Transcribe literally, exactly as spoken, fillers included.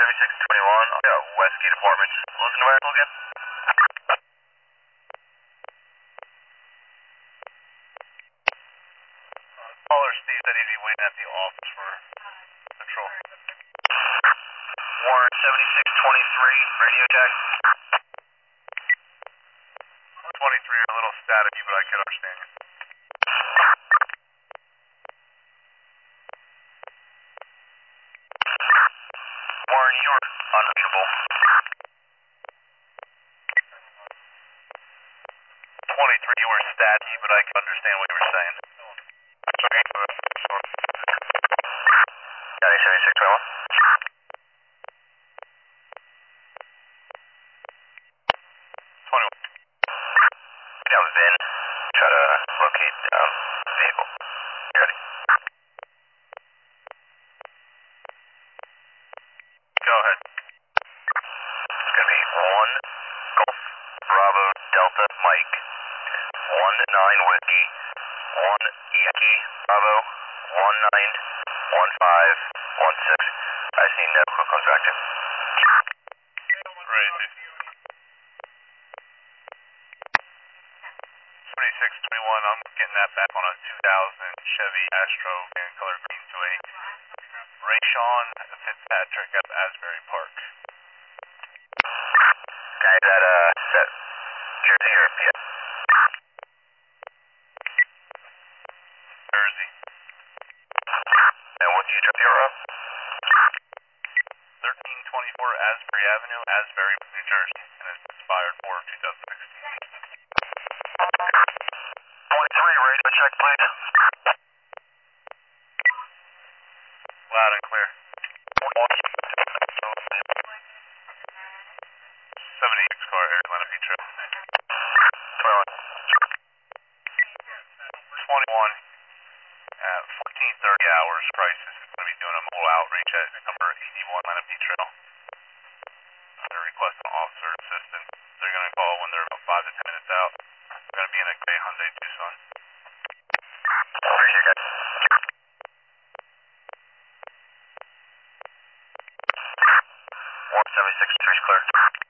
seventy-six twenty-one, I got Westgate Apartments. Listen to Variable again. Caller Steve said he'd be waiting at the office for control. Warren seventy-six twenty-three, radio jack. twenty-three are a little staticky, but I can understand you. Warren, you are unreachable. twenty-three, you were staticky, but I can understand what you were saying. Got seventy-six twenty-one. twenty-one. Down Vin. Try to locate um, vehicle. You ready? Go ahead. It's going to be one Golf Bravo Delta Mike, one nine Whiskey, one Yankee Bravo, one nine one five one six. I see no quick one's active. Right. twenty-six twenty-one, I'm getting that back on a two thousand Chevy Astro in color green to a Rayshawn Fitzpatrick at Asbury Park. Okay, is that uh, set Jersey or P S? Jersey. And what do you drop your up? thirteen twenty-four Asbury Avenue, Asbury, New Jersey, and it's expired for two thousand sixteen. twenty-three, radio check, please. Loud and clear. seventy-six car, Atlanta Beach Trail. twenty-one. twenty-one. At fourteen thirty hours, Crisis is going to be doing a mobile outreach at number eighty-one Atlanta Beach Trail. They're requesting officer assistance. They're going to call when they're about five to ten minutes out. They're going to be in a gray Hyundai Tucson. Appreciate it. one seventy-six, tree's clear.